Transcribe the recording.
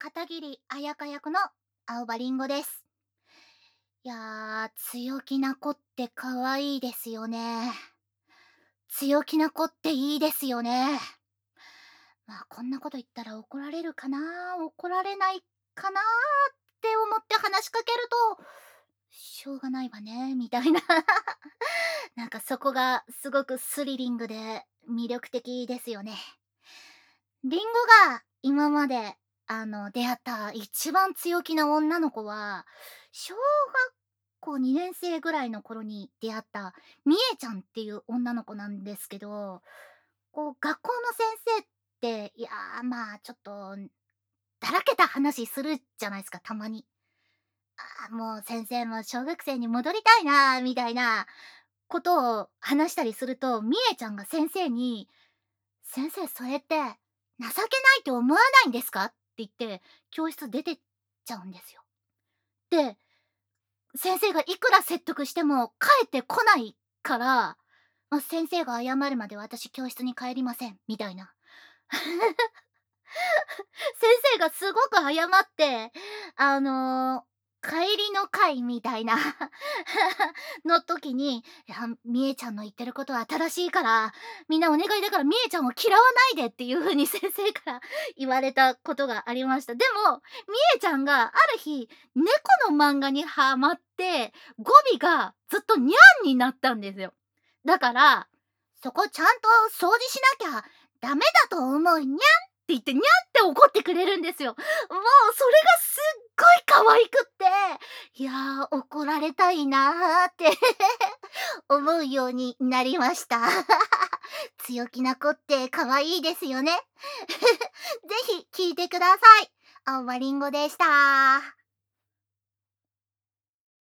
片桐彩香役の青葉りんごです。いやー、強気な子って可愛いですよね。強気な子っていいですよね。まあ、こんなこと言ったら怒られるかな、怒られないかなって思って話しかけると、しょうがないわね、みたいな。なんかそこがすごくスリリングで魅力的ですよね。リンゴが今まで、出会った一番強気な女の子は、小学校2年生ぐらいの頃に出会ったみえちゃんっていう女の子なんですけど、こう、学校の先生って、いや、まあ、ちょっと、だらけた話するじゃないですか、たまに。もう先生も小学生に戻りたいな、みたいなことを話したりすると、みえちゃんが先生に先生それって、情けないと思わないんですか？って言って、教室出てっちゃうんですよ。で、先生がいくら説得しても帰ってこないから、先生が謝るまで私教室に帰りません、みたいな。先生がすごく謝って、あの、帰りの会みたいなの時に、いや、みえちゃんの言ってることは正しいから、みんなお願いだからみえちゃんを嫌わないでっていう風に先生から言われたことがありました。でも、みえちゃんがある日、猫の漫画にハマって、語尾がずっとにゃんになったんですよ。だから、そこちゃんと掃除しなきゃダメだと思うにゃんって言って、にゃんって怒ってくれるんですよ。もうそれがすっごい可愛くって、いやー、怒られたいなーって思うようになりました。強気な子って可愛いですよね。ぜひ聞いてください。青葉りんごでした。